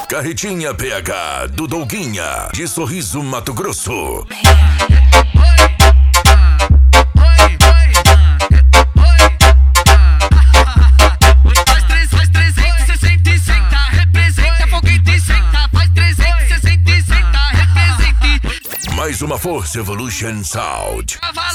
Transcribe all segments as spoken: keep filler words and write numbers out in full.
Carretinha P H do Douguinha, de Sorriso, Mato Grosso. Mais uma Força Evolution Sound.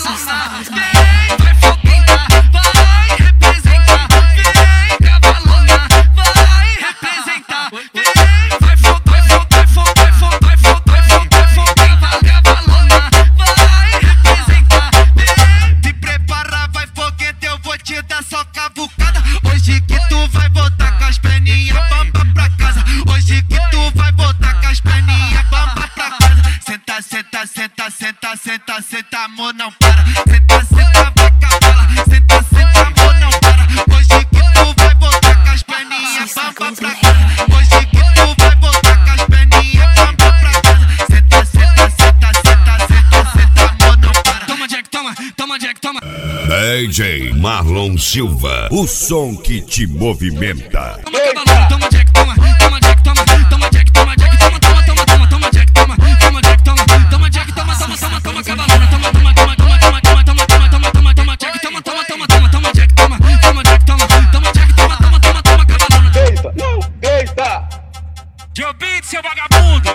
Hoje que tu vai voltar com as perninhas bamba pra casa. Hoje que tu vai voltar com as perninhas bamba pra casa. Senta, senta, senta, senta, senta, senta, amor não para. Senta, senta, vai cabala. Senta, senta, amor não para. Hoje que tu vai voltar com as perninhas bamba pra casa. Hoje que tu vai voltar com as perninhas bamba pra casa. Senta, senta, senta, senta, senta, senta, amor não para. Toma Jack, toma, toma Jack, toma. D J Marlon Silva, o som que te movimenta. Toma cavalona, toma Jack, toma, toma Jack, toma, toma Jack, toma Jack, toma, toma, toma, toma, toma Jack, toma, toma Jack, toma, toma Jack, toma, toma, toma, toma cavalona, toma, toma, toma, toma, toma, toma, toma, toma, toma, toma, toma Jack, toma, toma, toma, toma, toma Jack, toma, toma Jack, toma, toma Jack, toma, toma, toma, toma cavalona. Eita, não, eita. Joe Beat, seu vagabundo.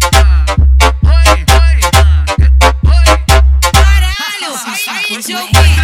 Caralho, aí, Joe Beat.